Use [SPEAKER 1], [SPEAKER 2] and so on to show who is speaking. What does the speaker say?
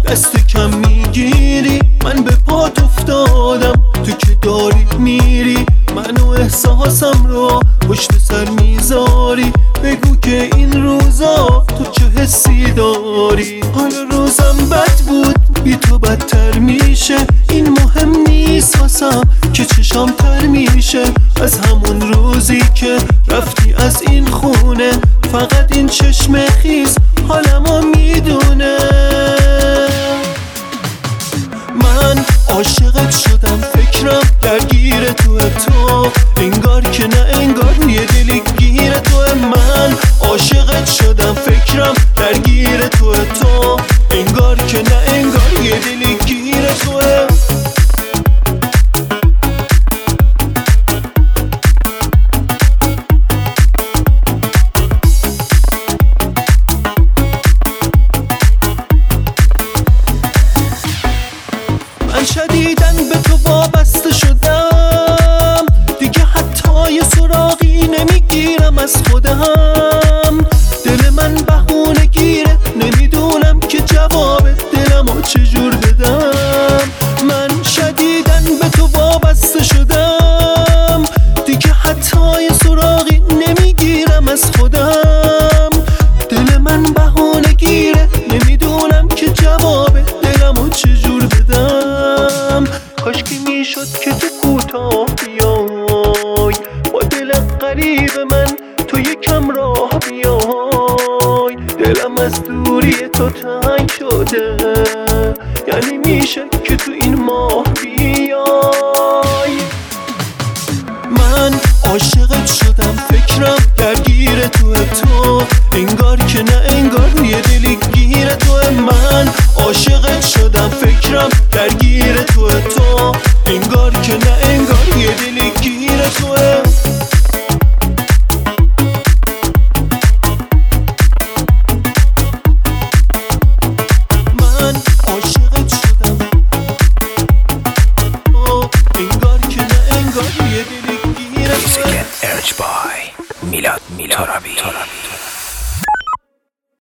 [SPEAKER 1] دست کم میگیری، من به پات افتادم، تو که داری میری منو احساسم رو پشت سر میذاری. بگو که این روزا تو چه حسی داری. حالا روزم بد بود بی تو بدتر میشه، این مهم نیست واسم که چشام تر میشه. از همون روزی که رفتی از این خونه فقط این چشم خیس حالمو میدونه. من عاشقت شدم، فکرم درگیر تو، انگار که نه انگار یه دلی گیر تو. من عاشقت شدم، فکرم درگیر تو، انگار که نه انگار یه دلی گیر تو. من شدیدن به تو وابسته شدم، دیگه حتی یه سراغی نمیگیرم از خودم. دل من بهونه گیره، نمیدونم که جواب دلمو چجور بدم. من شدیدن به تو وابسته شدم، دیگه حتی یه سراغی نمیگیرم از خودم. دل من بهونه گیره، نمیدونم که جواب دلمو چجور بدم. کاش که میشد که تو کوتاه بیای، با دل غریب من تو یکم راه بیای. دلم از دوری تو تنگ شده، یعنی میشه که تو این ماه بیای. من عاشقت شدم، فکرم درگیر تو، انگار که نه انگار یه دلی گیر تو. من عاشقت شدم، فکرم درگیر تو، انگار که نه انگار یه دلی گیر تو. من عاشقت شدم، انگار که نه انگار یه دلی گیر تو.
[SPEAKER 2] Music and Urge by Milad Tarabi.